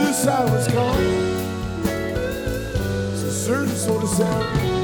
the silence gone. It's a certain sort of sound.